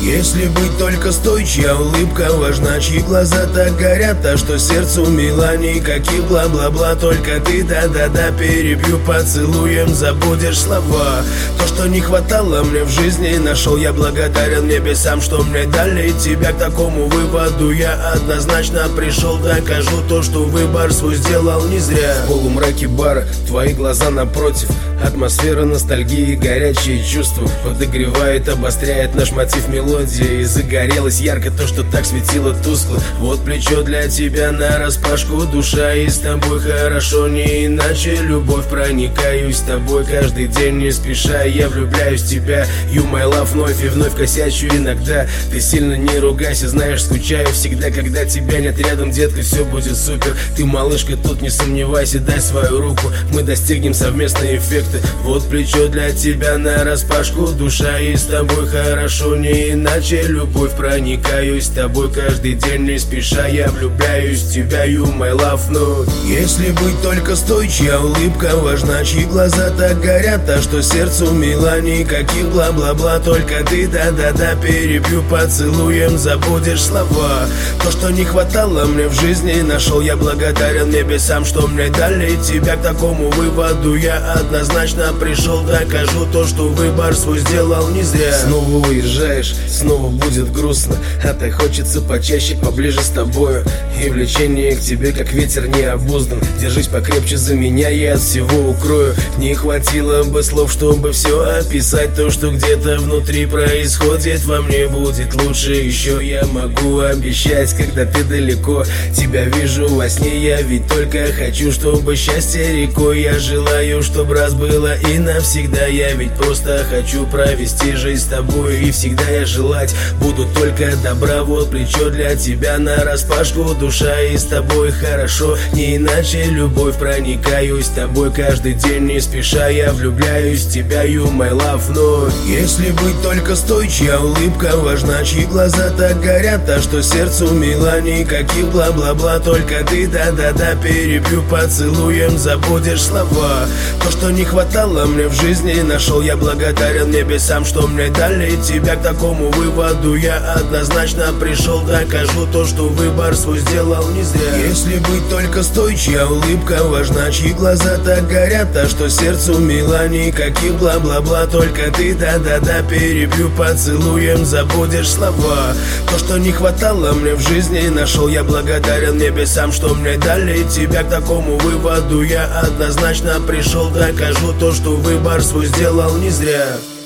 Если быть только с той, чья улыбка важна, чьи глаза так горят, а что сердцу мила, никаких бла-бла-бла, только ты, да-да-да, перебью поцелуем, забудешь слова. То, что не хватало мне в жизни, нашел, я благодарен небесам, что мне дали тебя. К такому выводу я однозначно пришел, докажу то, что выбор свой сделал не зря. В полумраке бара твои глаза напротив, атмосфера ностальгии, горячие чувства подогревает, обостряет наш мотив мелодии. И загорелось ярко то, что так светило тускло. Вот плечо для тебя нараспашку, душа, и с тобой хорошо, не иначе. Любовь, проникаюсь с тобой каждый день, не спеша. Я влюбляюсь в тебя, you my love, вновь и вновь косячу иногда. Ты сильно не ругайся, знаешь, скучаю всегда, когда тебя нет рядом, детка, все будет супер. Ты малышка, тут не сомневайся, дай свою руку, мы достигнем совместные эффекты. Вот плечо для тебя нараспашку, душа, и с тобой хорошо, не иначе. Любовь, проникаюсь с тобой каждый день, не спеша. Я влюбляюсь в тебя, you my love, но если быть только с той, чья улыбка важна, чьи глаза так горят, а что сердцу мила, никаких бла-бла-бла, только ты, да-да-да, перебью поцелуем, забудешь слова. То, что не хватало мне в жизни, нашел, я благодарен небесам, что мне дали тебя. К такому выводу я однозначно пришел, докажу то, что выбор свой сделал не зря. Снова уезжаешь, снова будет грустно, а так хочется почаще, поближе с тобою. И влечение к тебе, как ветер необуздан. Держись покрепче за меня, я от всего укрою. Не хватило бы слов, чтобы все описать. То, что где-то внутри происходит, во мне будет лучше. Еще я могу обещать, когда ты далеко, тебя вижу во сне. Я ведь только хочу, чтобы счастье рекой. Я желаю, чтобы раз было и навсегда. Я ведь просто хочу провести жизнь с тобой, и всегда я желать буду только добра. Вот плечо для тебя нараспашку, душа, и с тобой хорошо, не иначе. Любовь, проникаюсь с тобой каждый день, не спеша. Я влюбляюсь в тебя, you my love, но если быть только с той, чья улыбка важна, чьи глаза так горят, а что сердцу мила, никаких бла-бла-бла, только ты, да-да-да, перебью поцелуем, забудешь слова. То, что не хватало мне в жизни, нашел, я благодарен небесам, что мне дали тебя. К такому выводу я однозначно пришел, докажу то, что выбор свой сделал не зря. Если быть только с той, чья улыбка важна, чьи глаза так горят, а что сердцу мила, никаких бла-бла-бла, только ты, да-да-да, перебью поцелуем, забудешь слова. То, что не хватало мне в жизни, нашел, я благодарен небесам, что мне дали тебя. К такому выводу я однозначно пришел, докажу то, что выбор свой сделал не зря.